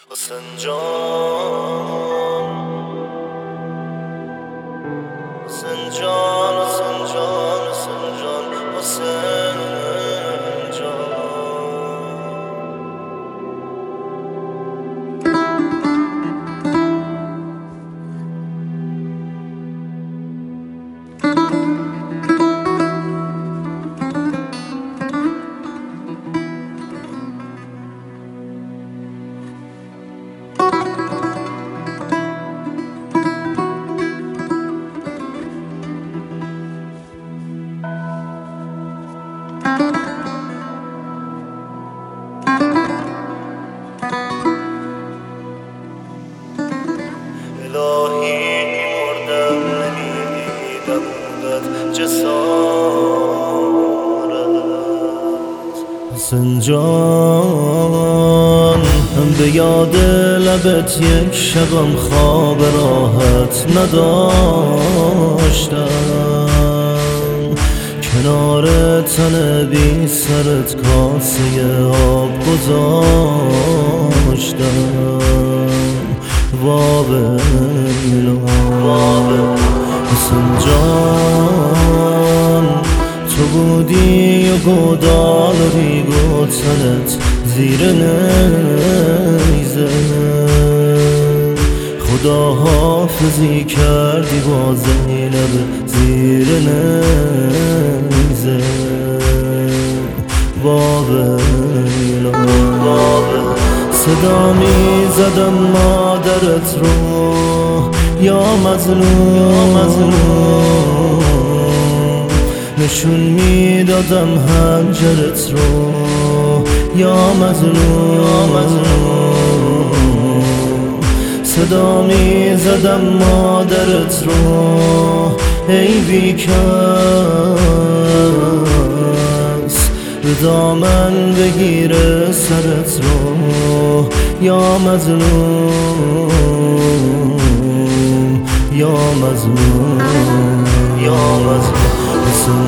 حسین جان، حسین جان، حسین جان، حسین جان، حسین جان. الهی مردم نمیدیدم اونقدر جسارت. حسین جان، هم به یاد لبت یک شبم خواب راحت نداشتم، کنار تن بی سرت کاسه آب گذاشتم. وابلا حسین جان، تو بودی و گودال و ریگو تنت زیر نیزه، خدا حافظی کردی با زینب زیر نیزه. وابلا صدا می زدم مادرت رو یا مظلوم، نشون می دادم هنجرت رو یا مظلوم. صدا می زدم مادرت رو ای بیکس، به دامن بگیره سرت رو یا مظلوم، یا مظلوم، یا مظلوم. حسین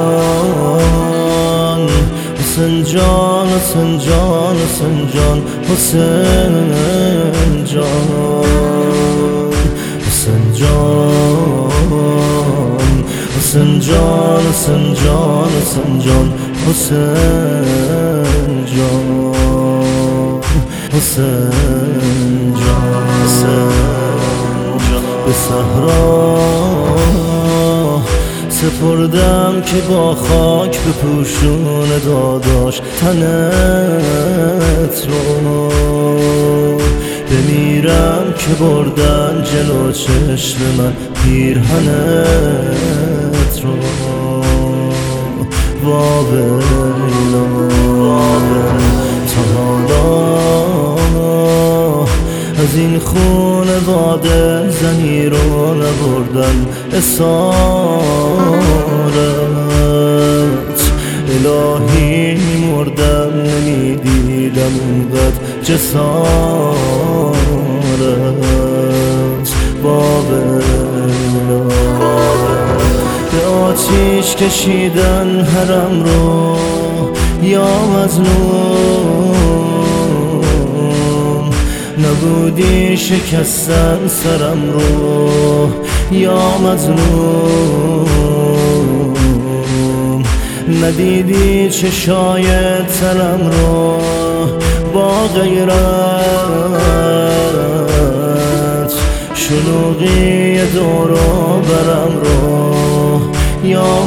جان، حسین جان، حسین جان، حسین جان، حسین جان، حسین جان، حسین جان، حسین جان، حسین جان، حسین جان، حسین جان، به صحرا سپردم که با خاک به پوشون داداش تنت رو، بمیرم که بردن جلو چشم من پیرهنت رو. وابلا تا حالا از این خونواده زنی رو نبردن اسارت. الهی مردم نمیدیدم اونقدر جسارت. وابلا به آتیش کشیدن حرم رو یا مظلوم، نبودی شکستن سرم رو یا مظلوم، ندیدی چشای تنم رو با غیرت، شلوغی دور و برم رو یا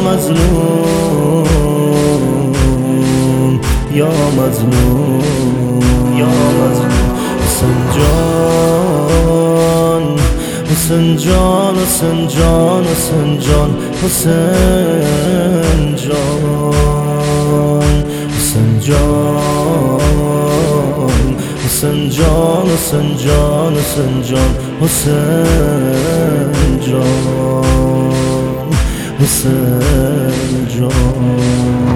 مظلوم، یا مظلوم، یا مظلوم. حسین جان، حسین جان، حسین جان، حسین جان، حسین جان، حسین جان، حسین جان، حسین جان، حسین جان، حسین جان، حسین جان.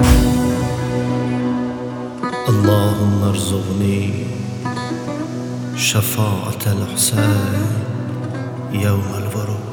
اللهم ارزقني شفاعة الحسين يوم الورود.